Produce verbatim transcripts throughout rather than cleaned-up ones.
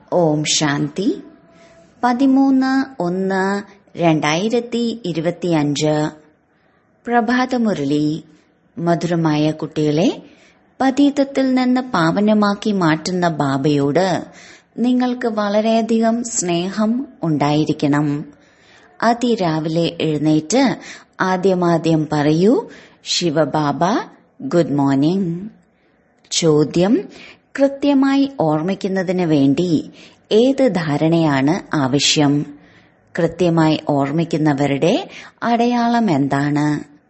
ഓം ശാന്തി. പതിമൂന്ന് ഒന്ന് രണ്ടായിരത്തി ഇരുപത്തിയഞ്ച്. പ്രഭാതമുരളി. മധുരമായ കുട്ടികളെ, പതീതത്തിൽ നിന്ന് പാവനമാക്കി മാറ്റുന്ന ബാബയോട് നിങ്ങൾക്ക് വളരെയധികം സ്നേഹം ഉണ്ടായിരിക്കണം. അതിരാവിലെ എഴുന്നേറ്റ് ആദ്യമാദ്യം പറയൂ, ശിവബാബ ഗുഡ് മോർണിംഗ്. ചോദ്യം: കൃത്യമായി ഓർമ്മിക്കുന്നതിന് വേണ്ടി ഏത് ധാരണയാണ് ആവശ്യം? കൃത്യമായി ഓർമ്മിക്കുന്നവരുടെ അടയാളം എന്താണ്?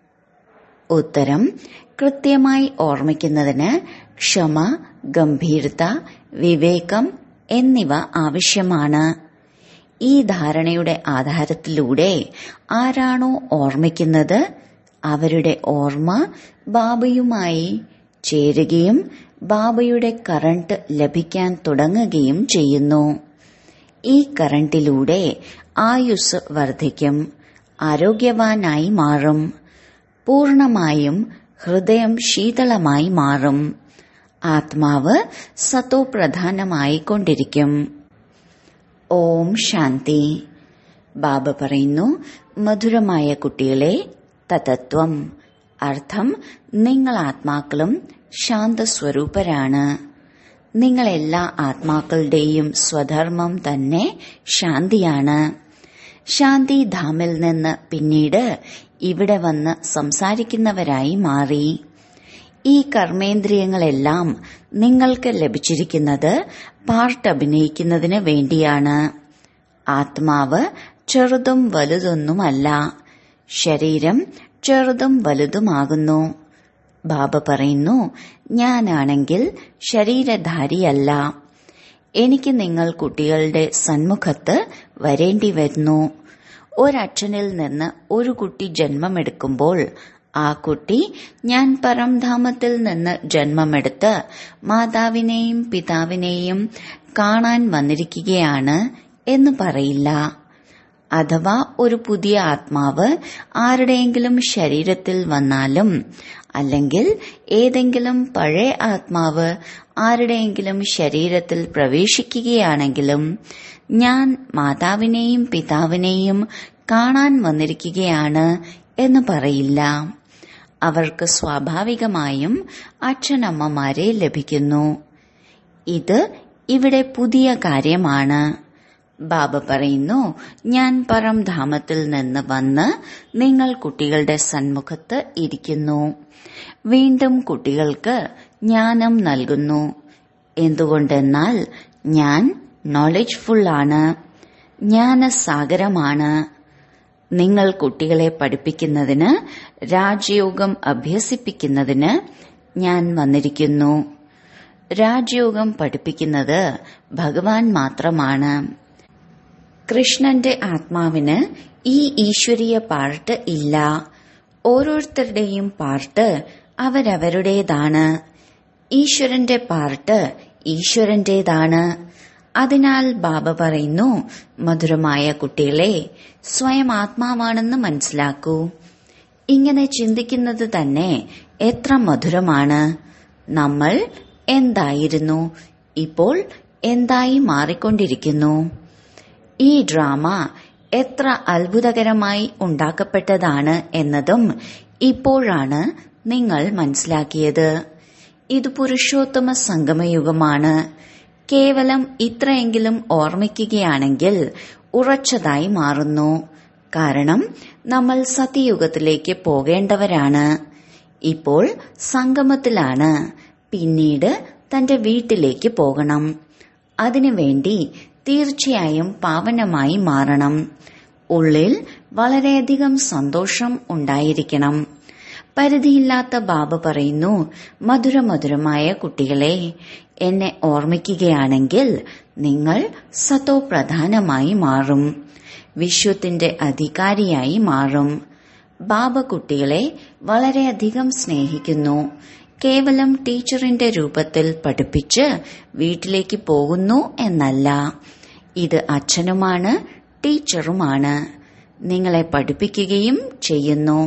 ഉത്തരം: കൃത്യമായി ഓർമ്മിക്കുന്നതിന് ക്ഷമ, ഗംഭീരത, വിവേകം എന്നിവ ആവശ്യമാണ്. ഈ ധാരണയുടെ ആധാരത്തിലൂടെ ആരാണോ ഓർമ്മിക്കുന്നത് അവരുടെ ഓർമ്മ ബാബയുമായി ചേരുകയും ബാബയുടെ കറണ്ട് ലഭിക്കാൻ തുടങ്ങുകയും ചെയ്യുന്നു. ഈ കറണ്ടിലൂടെ ആയുസ് വർദ്ധിക്കും, ആരോഗ്യവാനായി മാറും, പൂർണമായും ഹൃദയം ശീതളമായി മാറും, ആത്മാവ് സതോപ്രധാനമായി കൊണ്ടിരിക്കും. ഓം ശാന്തി. ബാബ പറയുന്നു, മധുരമായ കുട്ടികളെ, തതത്വം അർത്ഥം നിങ്ങൾ ആത്മാക്കളും ശാന്തസ്വരൂപരാണ്. നിങ്ങളെല്ലാ ആത്മാക്കളുടെയും സ്വധർമ്മം തന്നെ ശാന്തിയാണ്. ശാന്തിധാമിൽ നിന്ന് പിന്നീട് ഇവിടെ വന്ന് സംസാരിക്കുന്നവരായി മാറി. ഈ കർമ്മേന്ദ്രിയങ്ങളെല്ലാം നിങ്ങൾക്ക് ലഭിച്ചിരിക്കുന്നത് പാർട്ട് അഭിനയിക്കുന്നതിന് വേണ്ടിയാണ്. ആത്മാവ് ചെറുതും വലുതൊന്നുമല്ല, ശരീരം ചെറുതും വലുതുമാകുന്നു. ബാബ പറയുന്നു, ഞാനാണെങ്കിൽ ശരീരധാരിയല്ല. എനിക്ക് നിങ്ങൾ കുട്ടികളുടെ സന്മുഖത്ത് വരേണ്ടി വരുന്നു. ഒരച്ഛനിൽ നിന്ന് ഒരു കുട്ടി ജന്മമെടുക്കുമ്പോൾ ആ കുട്ടി ഞാൻ പരംധാമത്തിൽ നിന്ന് ജന്മമെടുത്ത് മാതാവിനെയും പിതാവിനെയും കാണാൻ വന്നിരിക്കുകയാണ് എന്ന് പറയില്ല. അഥവാ ഒരു പുതിയ ആത്മാവ് ആരുടെയെങ്കിലും ശരീരത്തിൽ വന്നാലും, അല്ലെങ്കിൽ ഏതെങ്കിലും പഴയ ആത്മാവ് ആരുടെയെങ്കിലും ശരീരത്തിൽ പ്രവേശിക്കുകയാണെങ്കിലും ഞാൻ മാതാവിനെയും പിതാവിനെയും കാണാൻ വന്നിരിക്കുകയാണ് എന്ന് പറയില്ല. അവർക്ക് സ്വാഭാവികമായും അച്ഛനമ്മമാരെ ലഭിക്കുന്നു. ഇത് ഇവിടെ പുതിയ കാര്യമാണ്. ബാബ പറയുന്നു, ഞാൻ പരംധാമത്തിൽ നിന്ന് വന്ന് നിങ്ങൾ കുട്ടികളുടെ സന്മുഖത്ത് ഇരിക്കുന്നു. വീണ്ടും കുട്ടികൾക്ക് ജ്ഞാനം നൽകുന്നു. എന്തുകൊണ്ടെന്നാൽ ഞാൻ നോളജ്ഫുൾ ആണ്, ജ്ഞാനസാഗരമാണ്. നിങ്ങൾ കുട്ടികളെ പഠിപ്പിക്കുന്നതിന്, രാജയോഗം അഭ്യസിപ്പിക്കുന്നതിന് ഞാൻ വന്നിരിക്കുന്നു. രാജയോഗം പഠിപ്പിക്കുന്നത് ഭഗവാൻ മാത്രമാണ്. കൃഷ്ണന്റെ ആത്മാവിന് ഈ ഈശ്വരീയ പാർട്ട് ഇല്ല. ഓരോരുത്തരുടെയും പാർട്ട് അവരവരുടേതാണ്. ഈശ്വരന്റെ പാർട്ട് ഈശ്വരന്റേതാണ്. അതിനാൽ ബാബ പറയുന്നു, മധുരമായ കുട്ടികളെ, സ്വയം ആത്മാവാണെന്ന് മനസ്സിലാക്കൂ. ഇങ്ങനെ ചിന്തിക്കുന്നത് തന്നെ എത്ര മധുരമാണ്. നമ്മൾ എന്തായിരുന്നു, ഇപ്പോൾ എന്തായി മാറിക്കൊണ്ടിരിക്കുന്നു. ഈ ഡ്രാമ എത്ര അത്ഭുതകരമായി ഉണ്ടാക്കപ്പെട്ടതാണ് എന്നതും ഇപ്പോഴാണ് നിങ്ങൾ മനസ്സിലാക്കിയത്. ഇത് പുരുഷോത്തമ സംഗമയുഗമാണ്. കേവലം ഇത്രയെങ്കിലും ഓർമ്മിക്കുകയാണെങ്കിൽ ഉറച്ചതായി മാറുന്നു. കാരണം നമ്മൾ സത്യയുഗത്തിലേക്ക് പോകേണ്ടവരാണ്. ഇപ്പോൾ സംഗമത്തിലാണ്, പിന്നീട് തന്റെ വീട്ടിലേക്ക് പോകണം. അതിനുവേണ്ടി തീർച്ചയായും പാവനമായി മാറണം. ഉള്ളിൽ വളരെയധികം സന്തോഷം ഉണ്ടായിരിക്കണം. പരിധിയില്ലാത്ത ബാബ പറയുന്നു, മധുരമധുരമായ കുട്ടികളെ, എന്നെ ഓർമ്മിക്കുകയാണെങ്കിൽ നിങ്ങൾ സതോപ്രധാനമായി മാറും, വിശ്വത്തിന്റെ അധികാരിയായി മാറും. ബാബ കുട്ടികളെ വളരെയധികം സ്നേഹിക്കുന്നു. കേവലം ടീച്ചറിന്റെ രൂപത്തിൽ പഠിപ്പിച്ച് വീട്ടിലേക്ക് പോകുന്നു എന്നല്ല. ഇത് അച്ഛനുമാണ്, ടീച്ചറുമാണ്. നിങ്ങളെ പഠിപ്പിക്കുകയും ചെയ്യുന്നു.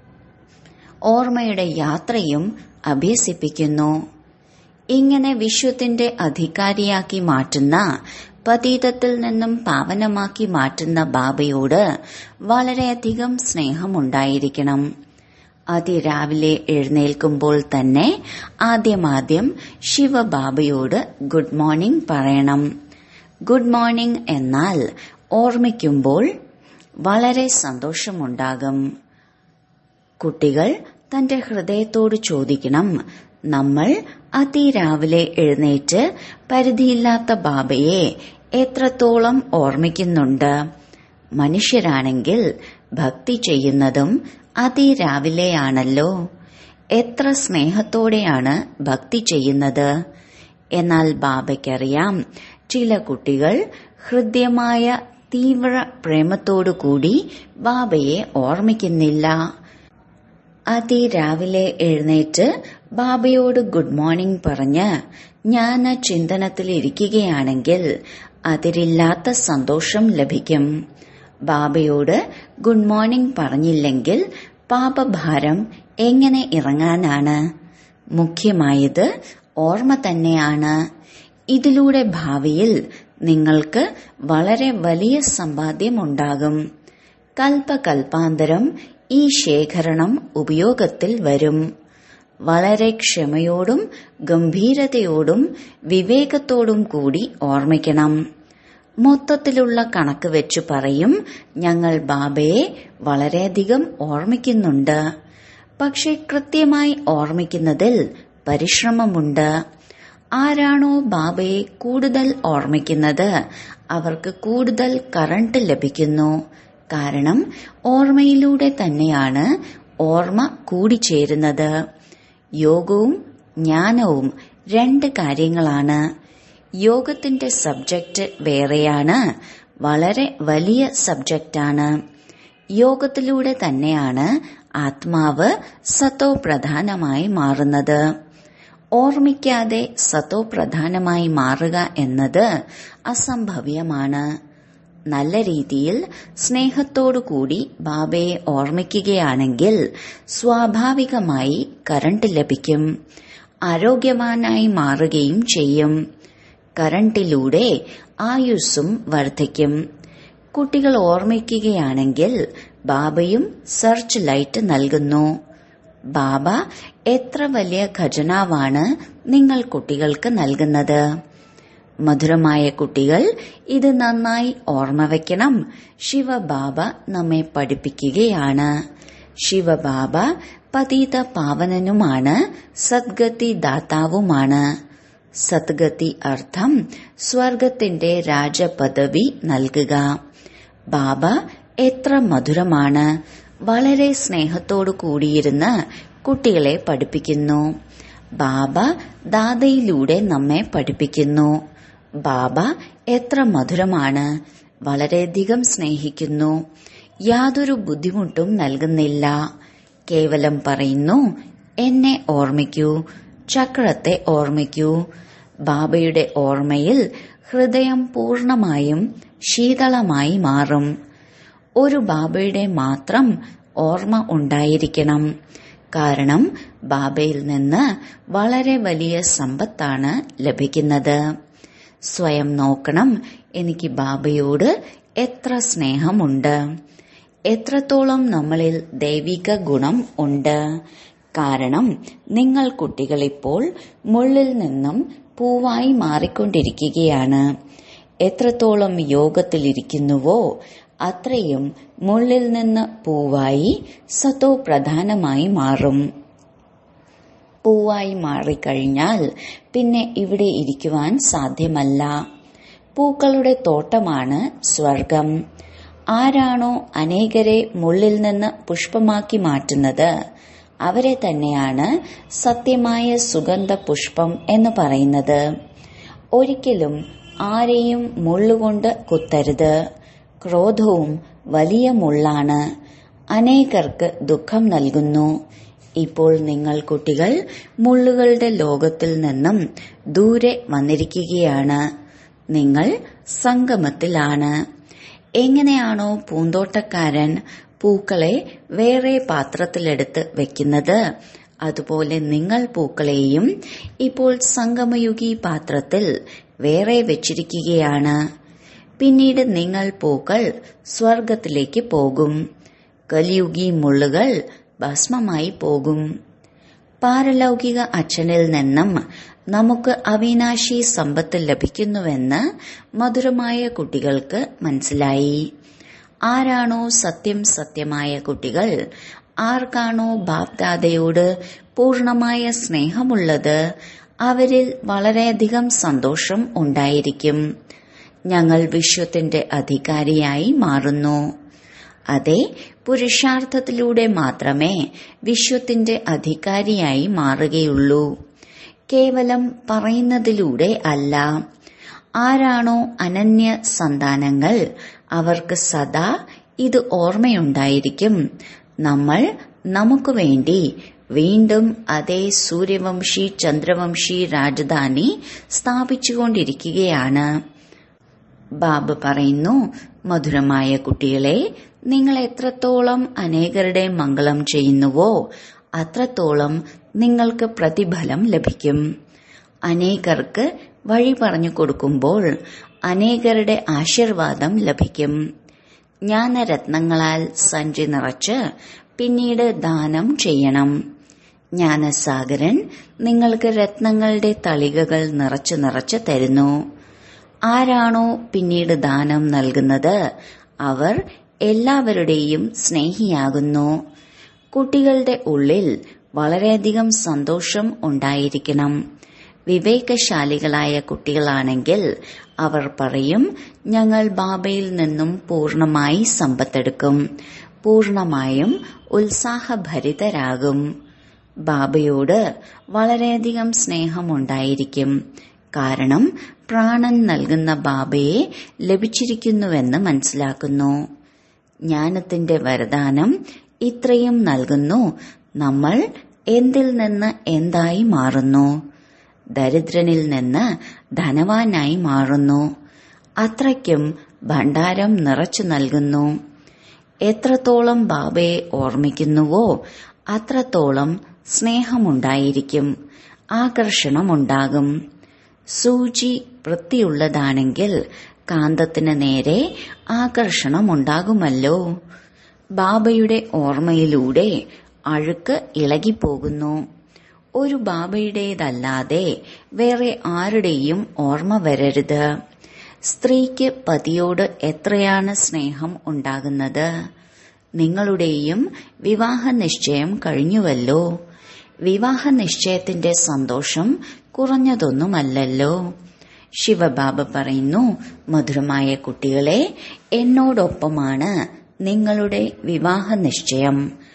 ഓർമ്മയുടെ യാത്രയും അഭ്യസിപ്പിക്കുന്നു. ഇങ്ങനെ വിശ്വത്തിന്റെ അധികാരിയാക്കി മാറ്റുന്ന പതീതത്തിൽ നിന്നും പാവനമാക്കി മാറ്റുന്ന ബാബയോട് വളരെയധികം സ്നേഹമുണ്ടായിരിക്കണം. അതിരാവിലെ എഴുന്നേൽക്കുമ്പോൾ തന്നെ ആദ്യമാദ്യം ശിവബാബയോട് ഗുഡ് മോർണിംഗ് പറയണം. ഗുഡ് മോർണിംഗ് എന്നാൽ ഓർമ്മിക്കുമ്പോൾ വളരെ സന്തോഷമുണ്ടാകും. കുട്ടികൾ തന്റെ ഹൃദയത്തോട് ചോദിക്കണം, നമ്മൾ അതിരാവിലെ എഴുന്നേറ്റ് പരിധിയില്ലാത്ത ബാബയെ എത്രത്തോളം ഓർമ്മിക്കുന്നുണ്ട്? മനുഷ്യരാണെങ്കിൽ ഭക്തി ചെയ്യുന്നതും അതിരാവിലെയാണല്ലോ. എത്ര സ്നേഹത്തോടെയാണ് ഭക്തി ചെയ്യുന്നത്. എന്നാൽ ബാബയ്ക്കറിയാം, ചില കുട്ടികൾ ഹൃദ്യമായ തീവ്ര പ്രേമത്തോടുകൂടി ബാബയെ ഓർമ്മിക്കുന്നില്ല. അതിരാവിലെ എഴുന്നേറ്റ് ബാബയോട് ഗുഡ് മോർണിംഗ് പറഞ്ഞ് ജ്ഞാന ചിന്തനത്തിലിരിക്കുകയാണെങ്കിൽ അതിരില്ലാത്ത സന്തോഷം ലഭിക്കും. ബാബയോട് ഗുഡ് മോർണിംഗ് പറഞ്ഞില്ലെങ്കിൽ പാപഭാരം എങ്ങനെ ഇറങ്ങാനാണ്? മുഖ്യമായത് ഓർമ്മ തന്നെയാണ്. ഇതിലൂടെ ഭാവിയിൽ നിങ്ങൾക്ക് വളരെ വലിയ സമ്പാദ്യമുണ്ടാകും. കൽപ്പകൽപ്പാന്തരം ഈ ശേഖരണം ഉപയോഗത്തിൽ വരും. വളരെ ക്ഷമയോടും ഗംഭീരതയോടും വിവേകത്തോടും കൂടി ഓർമ്മിക്കണം. മൊത്തത്തിലുള്ള കണക്ക് വെച്ചു പറയും, ഞങ്ങൾ ബാബയെ വളരെയധികം ഓർമ്മിക്കുന്നുണ്ട്. പക്ഷെ കൃത്യമായി ഓർമ്മിക്കുന്നതിൽ പരിശ്രമമുണ്ട്. ആരാണോ ബാബയെ കൂടുതൽ ഓർമ്മിക്കുന്നത് അവർക്ക് കൂടുതൽ കറണ്ട് ലഭിക്കുന്നു. കാരണം ഓർമ്മയിലൂടെ തന്നെയാണ് ഓർമ്മ കൂടിച്ചേരുന്നത്. യോഗവും ജ്ഞാനവും രണ്ട് കാര്യങ്ങളാണ്. യോഗത്തിന്റെ സബ്ജക്റ്റ് വേറെയാണ്, വളരെ വലിയ സബ്ജക്റ്റാണ്. യോഗത്തിലൂടെ തന്നെയാണ് ആത്മാവ് സത്തോ പ്രധാനമായി മാറുന്നത്. ഓർമ്മിക്കാതെ സത്തോ പ്രധാനമായി മാറുക എന്നത് അസംഭവ്യമാണ്. നല്ല രീതിയിൽ സ്നേഹത്തോടുകൂടി ബാബയെ ഓർമ്മിക്കുകയാണെങ്കിൽ സ്വാഭാവികമായി കറണ്ട് ലഭിക്കും. ആരോഗ്യവാനായി മാറുകയും ചെയ്യും. കറണ്ടിലൂടെ ആയുസ്സും വർദ്ധിക്കും. കുട്ടികൾ ഓർമ്മിക്കുകയാണെങ്കിൽ ബാബയും സെർച്ച് ലൈറ്റ് നൽകുന്നു. ബാബ എത്ര വലിയ ഖജനാവാണ് നിങ്ങൾ കുട്ടികൾക്ക് നൽകുന്നത്. മധുരമായ കുട്ടികൾ ഇത് നന്നായി ഓർമ്മ വയ്ക്കണം. ശിവബാബ നമ്മെ പഠിപ്പിക്കുകയാണ്. ശിവബാബ പതിത പാവനനുമാണ്, സദ്ഗതി ദാതാവുമാണ്. സദ്ഗതി അർത്ഥം സ്വർഗത്തിന്റെ രാജപദവി നൽകുക. ബാബ എത്ര മധുരമാണ്. വളരെ സ്നേഹത്തോടു കൂടിയിരുന്ന് കുട്ടികളെ പഠിപ്പിക്കുന്നു. ബാബ ദാതയിലൂടെ നമ്മെ പഠിപ്പിക്കുന്നു. ബാബ എത്ര മധുരമാണ്. വളരെയധികം സ്നേഹിക്കുന്നു. യാതൊരു ബുദ്ധിമുട്ടും നൽകുന്നില്ല. കേവലം പറയുന്നു, എന്നെ ഓർമ്മിക്കൂ, ചക്രത്തെ ഓർമ്മിക്കൂ. ബാബയുടെ ഓർമ്മയിൽ ഹൃദയം പൂർണമായും ശീതളമായി മാറും. ഒരു ബാബയുടെ മാത്രം ഓർമ്മ ഉണ്ടായിരിക്കണം. കാരണം ബാബയിൽ നിന്ന് വളരെ വലിയ സമ്പത്താണ് ലഭിക്കുന്നത്. സ്വയം നോക്കണം, എനിക്ക് ബാബയോട് എത്ര സ്നേഹമുണ്ട്, എത്രത്തോളം നമ്മളിൽ ദൈവിക ഗുണം ഉണ്ട്. കാരണം നിങ്ങൾ കുട്ടികളിപ്പോൾ മുള്ളിൽ നിന്നും പൂവായി മാറിക്കൊണ്ടിരിക്കുകയാണ്. എത്രത്തോളം യോഗത്തിലിരിക്കുന്നുവോ അത്രയും മുള്ളിൽ നിന്ന് പൂവായി സത്തോ പ്രധാനമായി മാറും. പൂവായി മാറിക്കഴിഞ്ഞാൽ പിന്നെ ഇവിടെ ഇരിക്കുവാൻ സാധ്യമല്ല. പൂക്കളുടെ തോട്ടമാണ് സ്വർഗം. ആരാണോ അനേകരെ മുള്ളിൽ നിന്ന് പുഷ്പമാക്കി മാറ്റുന്നത് അവരെ തന്നെയാണ് സത്യമായ സുഗന്ധ പുഷ്പം എന്ന് പറയുന്നത്. ഒരിക്കലും ആരെയും മുള്ളുകൊണ്ട് കുത്തരുത്. ക്രോധവും വലിയ മുള്ളാണ്. അനേകർക്ക് ദുഃഖം നൽകുന്നു. ഇപ്പോൾ നിങ്ങൾ കുട്ടികൾ മുള്ളുകളുടെ ലോകത്തിൽ നിന്നും ദൂരെ വന്നിരിക്കുകയാണ്. നിങ്ങൾ സംഗമത്തിലാണ്. എങ്ങനെയാണോ പൂന്തോട്ടക്കാരൻ പൂക്കളെ വേറെ പാത്രത്തിലെടുത്ത് വെക്കുന്നത്, അതുപോലെ നിങ്ങൾ പൂക്കളെയും ഇപ്പോൾ സംഗമയുഗി പാത്രത്തിൽ വേറെ വെച്ചിരിക്കുകയാണ്. പിന്നീട് നിങ്ങൾ പൂക്കൾ സ്വർഗത്തിലേക്ക് പോകും. കലിയുഗി മുള്ളുകൾ ഭസ്മമായി പോകും. പാരലൗകിക അച്ഛനിൽ നിന്നും നമുക്ക് അവിനാശി സമ്പത്ത് ലഭിക്കുന്നുവെന്ന് മധുരമായ കുട്ടികൾക്ക് മനസ്സിലായി. ആരാണോ സത്യം സത്യമായ കുട്ടികൾ, ആർക്കാണോ ബാപ്ദാദയോട് പൂർണമായ സ്നേഹമുള്ളത്, അവരിൽ വളരെയധികം സന്തോഷം ഉണ്ടായിരിക്കും. ഞങ്ങൾ വിശ്വത്തിന്റെ അധികാരിയായി മാറുന്നു. അതെ, പുരുഷാർത്ഥത്തിലൂടെ മാത്രമേ വിശ്വത്തിന്റെ അധികാരിയായി മാറുകയുള്ളൂ, കേവലം പറയുന്നതിലൂടെ അല്ല. ആരാണോ അനന്യ സന്താനങ്ങൾ, അവർക്ക് സദാ ഇത് ഓർമ്മയുണ്ടായിരിക്കും. നമ്മൾ നമുക്ക് വേണ്ടി വീണ്ടും അതേ സൂര്യവംശി ചന്ദ്രവംശി രാജധാനി സ്ഥാപിച്ചുകൊണ്ടിരിക്കുകയാണ്. ബാബ പറയുന്നു, മധുരമായ കുട്ടികളെ, നിങ്ങൾ എത്രത്തോളം അനേകരുടെ മംഗളം ചെയ്യുന്നുവോ അത്രത്തോളം നിങ്ങൾക്ക് പ്രതിഫലം ലഭിക്കും. അനേകർക്ക് വഴി പറഞ്ഞു കൊടുക്കുമ്പോൾ അനേകരുടെ ആശീർവാദം ലഭിക്കും. ജ്ഞാനരത്നങ്ങളാൽ സഞ്ചി നിറച്ച് പിന്നീട് ദാനം ചെയ്യണം. ജ്ഞാനസാഗരൻ നിങ്ങൾക്ക് രത്നങ്ങളുടെ തളികകൾ നിറച്ചു നിറച്ച് തരുന്നു. ആരാണോ പിന്നീട് ദാനം നൽകുന്നത്, അവർ എല്ലാവരുടെയും സ്നേഹിയാകുന്നു. കുട്ടികളുടെ ഉള്ളിൽ വളരെയധികം സന്തോഷം ഉണ്ടായിരിക്കണം. വിവേകശാലികളായ കുട്ടികളാണെങ്കിൽ അവർ പറയും, ഞങ്ങൾ ബാബയിൽ നിന്നും പൂർണമായി സമ്പത്തെടുക്കും, പൂർണമായും ഉത്സാഹഭരിതരാകും. ബാബയോട് വളരെയധികം സ്നേഹമുണ്ടായിരിക്കും. കാരണം പ്രാണൻ നൽകുന്ന ബാബയെ ലഭിച്ചിരിക്കുന്നുവെന്ന് മനസ്സിലാക്കുന്നു. ജ്ഞാനത്തിന്റെ വരദാനം ഇത്രയും നൽകുന്നു. നമ്മൾ എന്തിൽ നിന്ന് എന്തായി മാറുന്നു? ദരിദ്രനിൽ നിന്ന് ധനവാനായി മാറുന്നു. അത്രയ്ക്കും ഭണ്ഡാരം നിറച്ചു നൽകുന്നു. എത്രത്തോളം ബാബയെ ഓർമ്മിക്കുന്നുവോ അത്രത്തോളം സ്നേഹമുണ്ടായിരിക്കും, ആകർഷണമുണ്ടാകും. സൂചി വൃത്തിയുള്ളതാണെങ്കിൽ കാന്തത്തിന് നേരെ ആകർഷണമുണ്ടാകുമല്ലോ. ബാബയുടെ ഓർമ്മയിലൂടെ അഴുക്ക് ഇളകിപ്പോകുന്നു. ഒരു ബാബയുടേതല്ലാതെ വേറെ ആരുടെയും ഓർമ്മ വരരുത്. സ്ത്രീക്ക് പതിയോട് എത്രയാണ് സ്നേഹം ഉണ്ടാകുന്നത്? നിങ്ങളുടെയും വിവാഹ നിശ്ചയം കഴിഞ്ഞുവല്ലോ. വിവാഹ നിശ്ചയത്തിന്റെ സന്തോഷം കുറഞ്ഞതൊന്നുമല്ലല്ലോ. ശിവബാബ പറയുന്നു, മധുരമായ കുട്ടികളെ, എന്നോടൊപ്പമാണ് നിങ്ങളുടെ വിവാഹ നിശ്ചയം,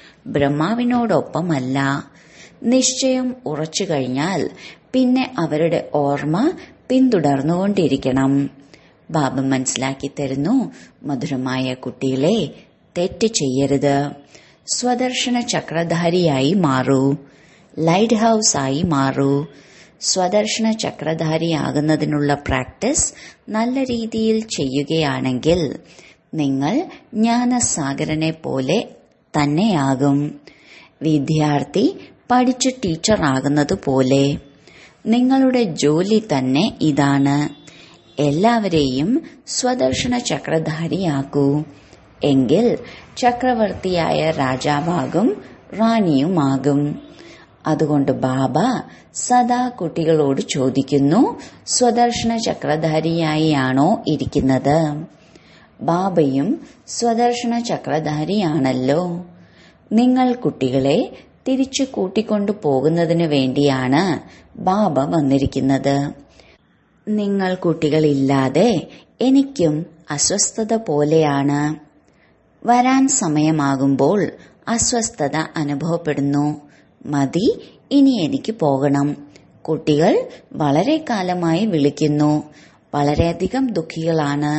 ബ്രഹ്മാവിനോടൊപ്പമല്ല. നിശ്ചയം ഉറച്ചു കഴിഞ്ഞാൽ പിന്നെ അവരുടെ ഓർമ്മ പിന്തുടർന്നുകൊണ്ടിരിക്കണം. ബാബ മനസ്സിലാക്കി തരുന്നു, മധുരമായ കുട്ടികളെ, തെറ്റ് ചെയ്യരുത്. സ്വദർശന ചക്രധാരിയായി മാറൂ, ലൈറ്റ് ഹൌസ് ആയി മാറൂ. സ്വദർശന ചക്രധാരിയാകുന്നതിനുള്ള പ്രാക്ടീസ് നല്ല രീതിയിൽ ചെയ്യുകയാണെങ്കിൽ നിങ്ങൾ ജ്ഞാനസാഗരനെ പോലെ തന്നെയാകും. വിദ്യാർത്ഥി പഠിച്ച് ടീച്ചറാകുന്നത് പോലെ നിങ്ങളുടെ ജോലി തന്നെ ഇതാണ്. എല്ലാവരെയും സ്വദർശന ചക്രധാരിയാക്കൂ. എങ്കിൽ ചക്രവർത്തിയായ രാജാവാകും, റാണിയുമാകും. അതുകൊണ്ട് ബാബ സദാ കുട്ടികളോട് ചോദിക്കുന്നു, സ്വദർശന ചക്രധാരിയായാണോ ഇരിക്കുന്നത്? ബാബയും സ്വദർശന ചക്രധാരിയാണല്ലോ. നിങ്ങൾ കുട്ടികളെ തിരിച്ചു കൂട്ടിക്കൊണ്ടു പോകുന്നതിനു വേണ്ടിയാണ് ബാബ വന്നിരിക്കുന്നത്. നിങ്ങൾ കുട്ടികളില്ലാതെ എനിക്കും അസ്വസ്ഥത പോലെയാണ്. വരാൻ സമയമാകുമ്പോൾ അസ്വസ്ഥത അനുഭവപ്പെടുന്നു. മതി, ഇനി എനിക്ക് പോകണം. കുട്ടികൾ വളരെ കാലമായി വിളിക്കുന്നു. വളരെയധികം ദുഃഖികളാണ്.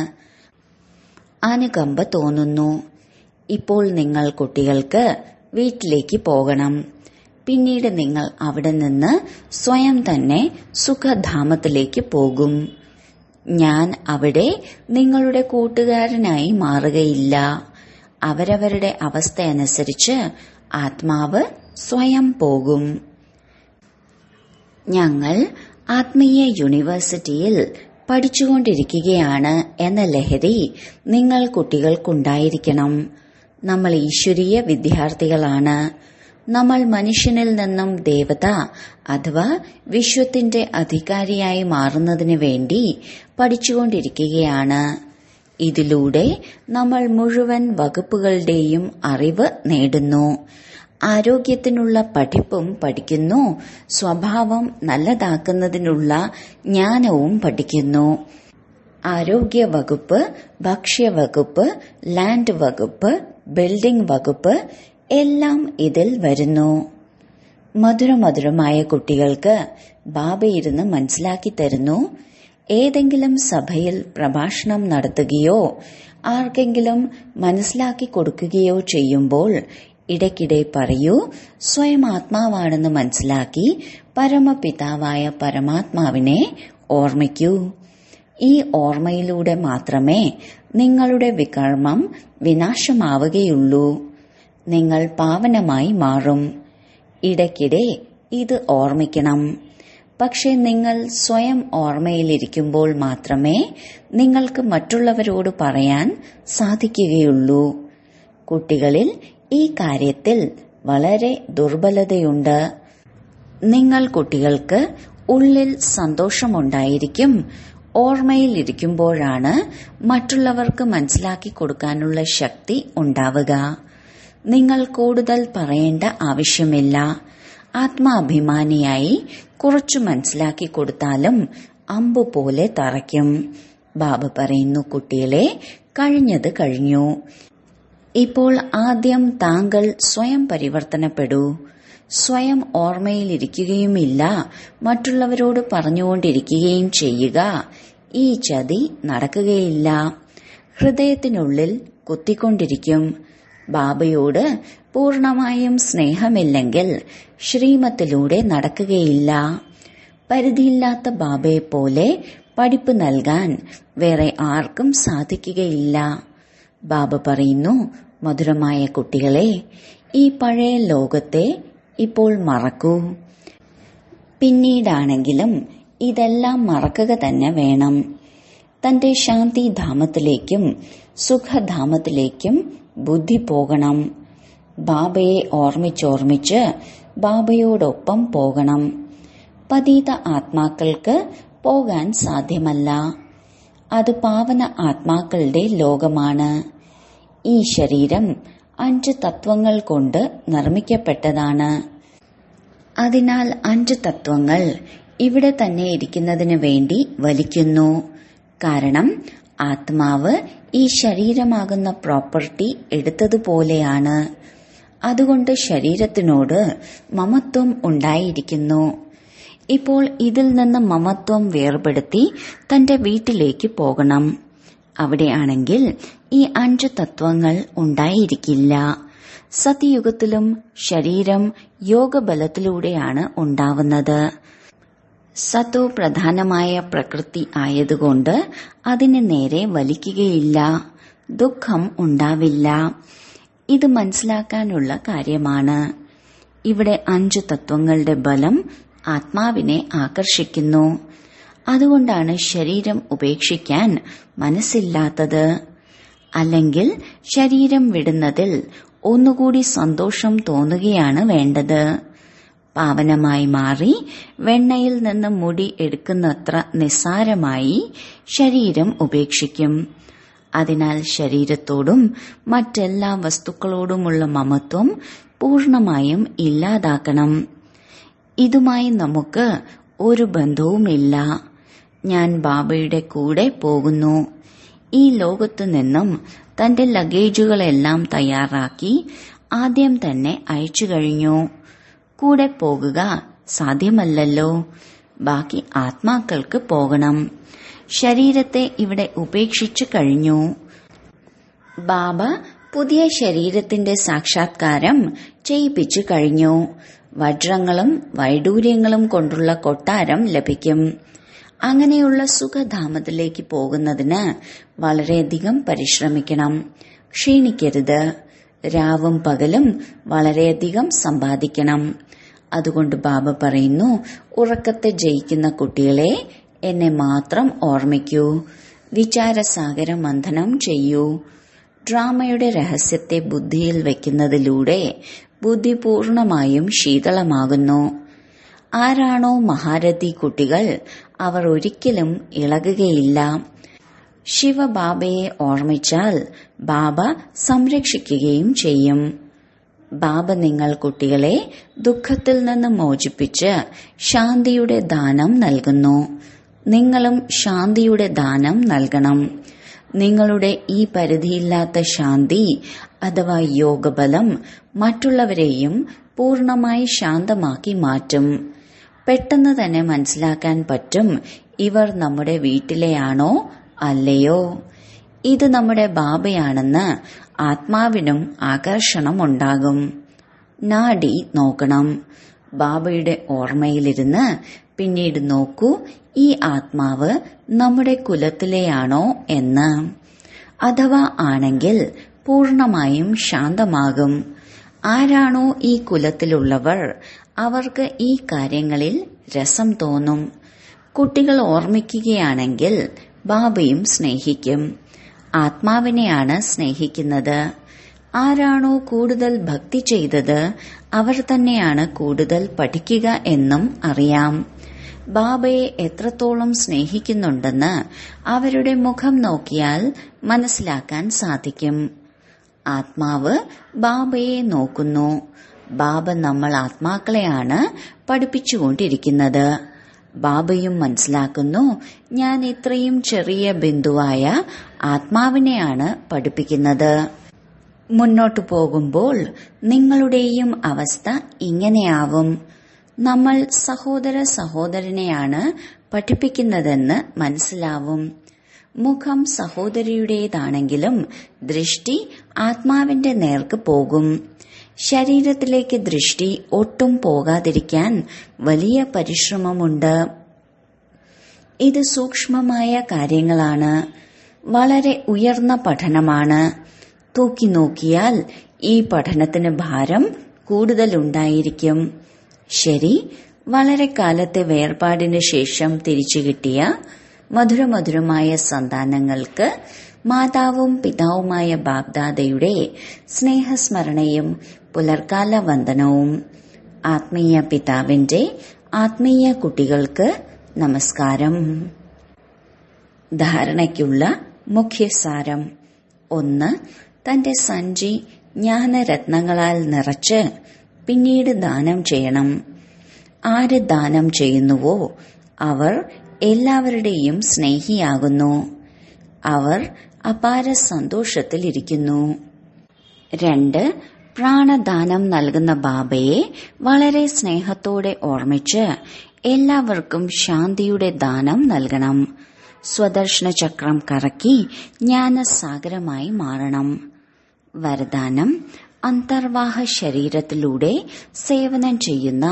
അനുകമ്പ തോന്നുന്നു. ഇപ്പോൾ നിങ്ങൾ കുട്ടികൾക്ക് വീട്ടിലേക്ക് പോകണം. പിന്നീട് നിങ്ങൾ അവിടെ നിന്ന് സ്വയം തന്നെ സുഖധാമത്തിലേക്ക് പോകും. ഞാൻ അവിടെ നിങ്ങളുടെ കൂട്ടുകാരനായി മാറുകയില്ല. അവരവരുടെ അവസ്ഥയനുസരിച്ച് ആത്മാവ് സ്വയം പോകും. ഞങ്ങൾ ആത്മീയ യൂണിവേഴ്സിറ്റിയിൽ പഠിച്ചുകൊണ്ടിരിക്കുകയാണ് എന്ന ലഹരി നിങ്ങൾ കുട്ടികൾക്കുണ്ടായിരിക്കണം. നമ്മൾ ഈശ്വരീയ വിദ്യാർത്ഥികളാണ്. നമ്മൾ മനുഷ്യനിൽ നിന്നും ദേവത അഥവാ വിശ്വത്തിന്റെ അധികാരിയായി മാറുന്നതിന് വേണ്ടി പഠിച്ചുകൊണ്ടിരിക്കുകയാണ്. ഇതിലൂടെ നമ്മൾ മുഴുവൻ വകുപ്പുകളുടെയും അറിവ് നേടുന്നു. ആരോഗ്യത്തിനുള്ള പഠിപ്പും പഠിക്കുന്നു. സ്വഭാവം നല്ലതാക്കുന്നതിനുള്ള ജ്ഞാനവും പഠിക്കുന്നു. ആരോഗ്യ വകുപ്പ്, ഭക്ഷ്യവകുപ്പ്, ലാൻഡ് വകുപ്പ്, ബിൽഡിംഗ് വകുപ്പ് എല്ലാം ഇതിൽ വരുന്നു. മധുരമധുരമായ കുട്ടികൾക്ക് ബാബ ഇരുന്ന് മനസ്സിലാക്കി തരുന്നു. ഏതെങ്കിലും സഭയിൽ പ്രഭാഷണം നടത്തുകയോ ആർക്കെങ്കിലും മനസ്സിലാക്കി കൊടുക്കുകയോ ചെയ്യുമ്പോൾ ഇടയ്ക്കിടെ പറയൂ, സ്വയം ആത്മാവാണെന്ന് മനസ്സിലാക്കി പരമപിതാവായ പരമാത്മാവിനെ ഓർമ്മിക്കൂ. ഈ ഓർമ്മയിലൂടെ മാത്രമേ നിങ്ങളുടെ വികർമ്മം വിനാശമാവുകയുള്ളൂ. നിങ്ങൾ പാവനമായി മാറും. ഇടയ്ക്കിടെ ഇത് ഓർമ്മിക്കണം. പക്ഷെ നിങ്ങൾ സ്വയം ഓർമ്മയിലിരിക്കുമ്പോൾ മാത്രമേ നിങ്ങൾക്ക് മറ്റുള്ളവരോട് പറയാൻ സാധിക്കുകയുള്ളൂ. കുട്ടികളിൽ ഈ കാര്യത്തിൽ വളരെ ദുർബലതയുണ്ട്. നിങ്ങൾ കുട്ടികൾക്ക് ഉള്ളിൽ സന്തോഷമുണ്ടായിരിക്കും. ഓർമ്മയിലിരിക്കുമ്പോഴാണ് മറ്റുള്ളവർക്ക് മനസ്സിലാക്കി കൊടുക്കാനുള്ള ശക്തി ഉണ്ടാവുക. നിങ്ങൾ കൂടുതൽ പറയേണ്ട ആവശ്യമില്ല. ആത്മാഭിമാനിയായി കുറച്ചു മനസ്സിലാക്കി കൊടുത്താലും അമ്പ് പോലെ തറയ്ക്കും. ബാബ പറയുന്നു, കുട്ടികളെ, കഴിഞ്ഞത് കഴിഞ്ഞു. ഇപ്പോൾ ആദ്യം താങ്കൾ സ്വയം പരിവർത്തനപ്പെടൂ. സ്വയം ഓർമ്മയിലിരിക്കുകയുമില്ല, മറ്റുള്ളവരോട് പറഞ്ഞുകൊണ്ടിരിക്കുകയും ചെയ്യുക. ഈ ചതി നടക്കുകയില്ല. ഹൃദയത്തിനുള്ളിൽ കുത്തിക്കൊണ്ടിരിക്കും. ബാബയോട് പൂർണമായും സ്നേഹമില്ലെങ്കിൽ ശ്രീമത്തിലൂടെ നടക്കുകയില്ല. പരിധിയില്ലാത്ത ബാബയെപ്പോലെ പഠിപ്പ് നൽകാൻ വേറെ ആർക്കും സാധിക്കുകയില്ല. ബാബ പറയുന്നു, മധുരമായ കുട്ടികളെ, ഈ പഴയ ലോകത്തെ ഇപ്പോൾ മറക്കൂ. പിന്നീടാണെങ്കിലും ഇതെല്ലാം മറക്കുക തന്നെ വേണം. തന്റെ ശാന്തിധാമത്തിലേക്കും സുഖധാമത്തിലേക്കും ബുദ്ധി പോകണം. ബാബയെ ഓർമ്മിച്ചോർമ്മിച്ച് ബാബയോടൊപ്പം പോകണം. പതീത ആത്മാക്കൾക്ക് പോകാൻ സാധ്യമല്ല. അത് പാവന ആത്മാക്കളുടെ ലോകമാണ്. ഈ ശരീരം അഞ്ച് തത്വങ്ങൾ കൊണ്ട് നിർമ്മിക്കപ്പെട്ടതാണ്. അതിനാൽ അഞ്ച് തത്വങ്ങൾ ഇവിടെ തന്നെ ഇരിക്കുന്നതിന് വേണ്ടി വലിക്കുന്നു. കാരണം ആത്മാവ് ഈ ശരീരമാകുന്ന പ്രോപ്പർട്ടി എടുത്തതുപോലെയാണ്. അതുകൊണ്ട് ശരീരത്തിനോട് മമത്വം ഉണ്ടായിരിക്കുന്നു. ഇപ്പോൾ ഇതിൽ നിന്ന് മമത്വം വേർപെടുത്തി തന്റെ വീട്ടിലേക്ക് പോകണം. അവിടെയാണെങ്കിൽ ഈ അഞ്ച് തത്വങ്ങൾ ഉണ്ടായിരിക്കില്ല. സത്യയുഗത്തിലും ശരീരം യോഗബലത്തിലൂടെയാണ് ഉണ്ടാവുന്നത്. സത്തോ പ്രധാനമായ പ്രകൃതി ആയതുകൊണ്ട് അതിന് നേരെ വലിക്കുകയില്ല. ദുഃഖം ഉണ്ടാവില്ല. ഇത് മനസ്സിലാക്കാനുള്ള കാര്യമാണ്. ഇവിടെ അഞ്ച് തത്വങ്ങളുടെ ബലം ആത്മാവിനെ ആകർഷിക്കുന്നു. അതുകൊണ്ടാണ് ശരീരം ഉപേക്ഷിക്കാൻ മനസ്സില്ലാത്തത്. അല്ലെങ്കിൽ ശരീരം വിടുന്നതിൽ ഒന്നുകൂടി സന്തോഷം തോന്നുകയാണ് വേണ്ടത്. പാവനമായി മാറി വെണ്ണയിൽ നിന്ന് മുടി എടുക്കുന്നത്ര നിസ്സാരമായി ശരീരം ഉപേക്ഷിക്കും. അതിനാൽ ശരീരത്തോടും മറ്റെല്ലാ വസ്തുക്കളോടുമുള്ള മമത്വം പൂർണമായും ഇല്ലാതാക്കണം. ഇതുമായി നമുക്ക് ഒരു ബന്ധവുമില്ല. ഞാൻ ബാബയുടെ കൂടെ പോകുന്നു. ഈ ലോകത്തു നിന്നും തന്റെ ലഗേജുകളെല്ലാം തയ്യാറാക്കി ആദ്യം തന്നെ അയച്ചു കഴിഞ്ഞു. കൂടെ പോകുക സാധ്യമല്ലല്ലോ. ബാക്കി ആത്മാക്കൾക്ക് പോകണം. ശരീരത്തെ ഇവിടെ ഉപേക്ഷിച്ചു കഴിഞ്ഞു. ബാബ പുതിയ ശരീരത്തിന്റെ സാക്ഷാത്കാരം ചെയ്യിപ്പിച്ചു കഴിഞ്ഞു. വജ്രങ്ങളും വൈഡൂര്യങ്ങളും കൊണ്ടുള്ള കൊട്ടാരം ലഭിക്കും. അങ്ങനെയുള്ള സുഖധാമത്തിലേക്ക് പോകുന്നതിന് വളരെയധികം പരിശ്രമിക്കണം. ക്ഷീണിക്കരുത്. രാവും പകലും വളരെയധികം സമ്പാദിക്കണം. അതുകൊണ്ട് ബാബ പറയുന്നു, ഉറക്കത്തെ ജയിക്കുന്ന കുട്ടികളെ എന്നെ മാത്രം ഓർമ്മിക്കൂ. വിചാരസാഗര മന്ഥനം ചെയ്യൂ. ഡ്രാമയുടെ രഹസ്യത്തെ ബുദ്ധിയിൽ വയ്ക്കുന്നതിലൂടെ ബുദ്ധി പൂർണമായും ശീതളമാകുന്നു. ആരാണോ മഹാരഥി കുട്ടികൾ അവർ ഒരിക്കലും ഇളകുകയില്ല. ശിവബാബയെ ഓർമ്മിച്ചാൽ ബാബ സംരക്ഷിക്കുകയും ചെയ്യും. ബാബ നിങ്ങൾ കുട്ടികളെ ദുഃഖത്തിൽ നിന്ന് മോചിപ്പിച്ച് ശാന്തിയുടെ ദാനം നൽകുന്നു. നിങ്ങളും ശാന്തിയുടെ ദാനം നൽകണം. നിങ്ങളുടെ ഈ പരിധിയില്ലാത്ത ശാന്തി അഥവാ യോഗബലം മറ്റുള്ളവരെയും പൂർണമായി ശാന്തമാക്കി മാറ്റും. പെട്ടെന്ന് തന്നെ മനസ്സിലാക്കാൻ പറ്റും ഇവർ നമ്മുടെ വീട്ടിലെയാണോ അല്ലയോ. ഇത് നമ്മുടെ ബാബയാണെന്ന് ആത്മാവിനും ആകർഷണമുണ്ടാകും. നാഡി നോക്കണം. ബാബയുടെ ഓർമ്മയിലിരുന്ന് പിന്നീട് നോക്കൂ ഈ ആത്മാവ് നമ്മുടെ കുലത്തിലെയാണോ എന്ന്. അഥവാ ആണെങ്കിൽ പൂർണമായും ശാന്തമാകും. ആരാണോ ഈ കുലത്തിലുള്ളവർ അവർക്ക് ഈ കാര്യങ്ങളിൽ രസം തോന്നും. കുട്ടികൾ ഓർമ്മിക്കുകയാണെങ്കിൽ ബാബയും സ്നേഹിക്കും. ആത്മാവിനെയാണ് സ്നേഹിക്കുന്നത്. ആരാണോ കൂടുതൽ ഭക്തി ചെയ്തത് അവർ തന്നെയാണ് കൂടുതൽ പഠിക്കുക എന്നും അറിയാം. ബാബയെ എത്രത്തോളം സ്നേഹിക്കുന്നുണ്ടെന്ന് അവരുടെ മുഖം നോക്കിയാൽ മനസ്സിലാക്കാൻ സാധിക്കും. ആത്മാവ് ബാബയെ നോക്കുന്നു. ബാബ നമ്മൾ ആത്മാക്കളെയാണ് പഠിപ്പിച്ചുകൊണ്ടിരിക്കുന്നത്. ബാബയും മനസ്സിലാക്കുന്നു ഞാൻ ഇത്രയും ചെറിയ ബിന്ദുവായ ആത്മാവിനെയാണ് പഠിപ്പിക്കുന്നത്. മുന്നോട്ടു പോകുമ്പോൾ നിങ്ങളുടെയും അവസ്ഥ ഇങ്ങനെയാവും. നമ്മൾ സഹോദര സഹോദരനെയാണ് പഠിപ്പിക്കുന്നതെന്ന് മനസ്സിലാവും. മുഖം സഹോദരിയുടേതാണെങ്കിലും ദൃഷ്ടി ആത്മാവിന്റെ നേർക്ക് പോകും. ശരീരത്തിലേക്ക് ദൃഷ്ടി ഒട്ടും പോകാതിരിക്കാൻ വലിയ പരിശ്രമമുണ്ട്. ഇത് സൂക്ഷ്മമായ കാര്യങ്ങളാണ്. വളരെ ഉയർന്ന പഠനമാണ്. തൂക്കി നോക്കിയാൽ ഈ പഠനത്തിന് ഭാരം കൂടുതലുണ്ടായിരിക്കും. ശരി, വളരെ കാലത്തെ വേർപാടിന് ശേഷം തിരിച്ചു കിട്ടിയ മധുരമധുരമായ സന്താനങ്ങൾക്ക് മാതാവും പിതാവുമായ ബാബ്ദാദയുടെ സ്നേഹസ്മരണയും പുലർക്കാല വന്ദനവും. ആത്മീയ പിതാവിന്റെ ആത്മീയ കുട്ടികൾക്ക് നമസ്കാരം. ധാരണയ്ക്കുള്ള മുഖ്യസാരം. ഒന്ന്, തന്റെ സഞ്ചി ജ്ഞാനരത്നങ്ങളാൽ നിറച്ച് പിന്നീട് ദാനം ചെയ്യണം. ആര് ദാനം ചെയ്യുന്നുവോ അവർ എല്ലാവരുടെയും സ്നേഹിയാകുന്നു. അവർ അപാര സന്തോഷത്തിലിരിക്കുന്നു. രണ്ട്, പ്രാണദാനം നൽകുന്ന ബാബയെ വളരെ സ്നേഹത്തോടെ ഓർമ്മിച്ച് എല്ലാവർക്കും ശാന്തിയുടെ ദാനം നൽകണം. സ്വദർശന ചക്രം കറക്കി ജ്ഞാനസാഗരമായി മാറണം. വരദാനം: അന്തർവാഹ ശരീരത്തിലൂടെ സേവനം ചെയ്യുന്ന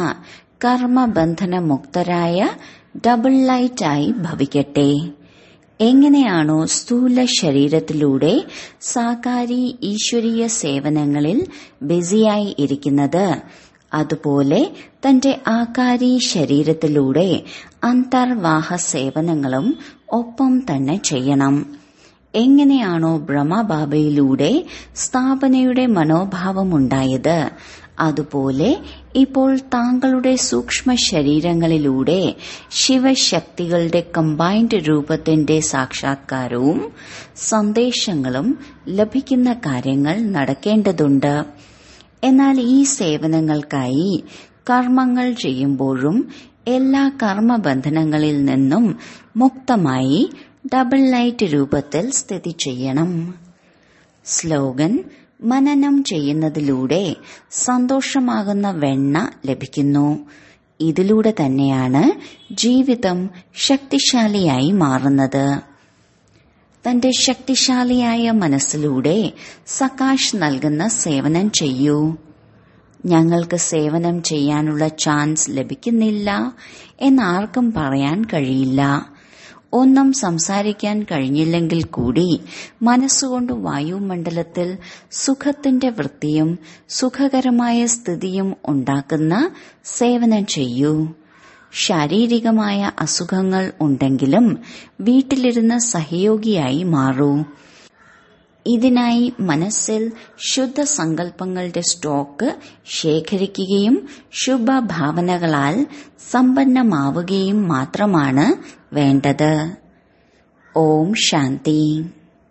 കർമ്മബന്ധനമുക്തരായ ഡബിൾ ലൈറ്റായി ഭവിക്കട്ടെ. എങ്ങനെയാണോ സ്ഥൂല ശരീരത്തിലൂടെ സാകാരി ഈശ്വരീയ സേവനങ്ങളിൽ ബിസിയായി ഇരിക്കുന്നത്, അതുപോലെ തന്റെ ആകാരി ശരീരത്തിലൂടെ അന്തർവാഹ സേവനങ്ങളും ഒപ്പം തന്നെ ചെയ്യണം. എങ്ങനെയാണോ ബ്രഹ്മബാബയിലൂടെ സ്ഥാപനയുടെ മനോഭാവമുണ്ടായത്, അതുപോലെ ഇപ്പോൾ താങ്കളുടെ സൂക്ഷ്മ ശരീരങ്ങളിലൂടെ ശിവശക്തികളുടെ കമ്പൈൻഡ് രൂപത്തിന്റെ സാക്ഷാത്കാരവും സന്ദേശങ്ങളും ലഭിക്കുന്ന കാര്യങ്ങൾ നടക്കേണ്ടതുണ്ട്. എന്നാൽ ഈ സേവനങ്ങൾക്കായി കർമ്മങ്ങൾ ചെയ്യുമ്പോഴും എല്ലാ കർമ്മബന്ധനങ്ങളിൽ നിന്നും മുക്തമായി ഡബിൾ ലൈറ്റ് രൂപത്തിൽ സ്ഥിതി ചെയ്യണം. സ്ലോഗൻ: മനനം ചെയ്യുന്നതിലൂടെ സന്തോഷമാകുന്ന വെണ്ണ ലഭിക്കുന്നു. ഇതിലൂടെ തന്നെയാണ് ജീവിതം ശക്തിശാലിയായി മാറുന്നത്. തന്റെ ശക്തിശാലിയായ മനസ്സിലൂടെ സകാശ് നൽകുന്ന സേവനം ചെയ്യൂ. ഞങ്ങൾക്ക് സേവനം ചെയ്യാനുള്ള ചാൻസ് ലഭിക്കുന്നില്ല എന്നാർക്കും പറയാൻ കഴിയില്ല. ഒന്നും സംസാരിക്കാൻ കഴിഞ്ഞില്ലെങ്കിൽ കൂടി മനസ്സുകൊണ്ട് വായുമണ്ഡലത്തിൽ സുഖത്തിന്റെ വൃത്തിയും സുഖകരമായ സ്ഥിതിയും ഉണ്ടാക്കുന്ന സേവനം ചെയ്യൂ. ശാരീരികമായ അസുഖങ്ങൾ ഉണ്ടെങ്കിലും വീട്ടിലിരുന്ന് സഹയോഗിയായി മാറൂ. ഇതിനായി മനസ്സിൽ ശുദ്ധസങ്കല്പങ്ങളുടെ സ്റ്റോക്ക് ശേഖരിക്കുകയും ശുഭഭാവനകളാൽ സമ്പന്നമാവുകയും മാത്രമാണ് വേണ്ടത്. ഓം ശാന്തി.